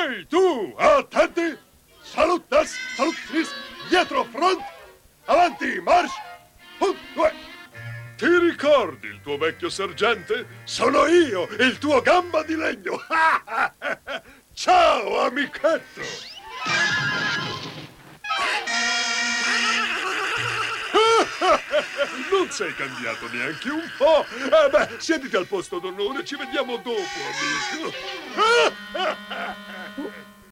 Ehi, tu! Attenti! Salutas, salutris, dietro, front! Avanti, march! 1, 2! Ti ricordi il tuo vecchio sergente? Sono io, il tuo gamba di legno! Ciao, amichetto! Non sei cambiato neanche un po'. Siediti al posto d'onore, ci vediamo dopo, amico.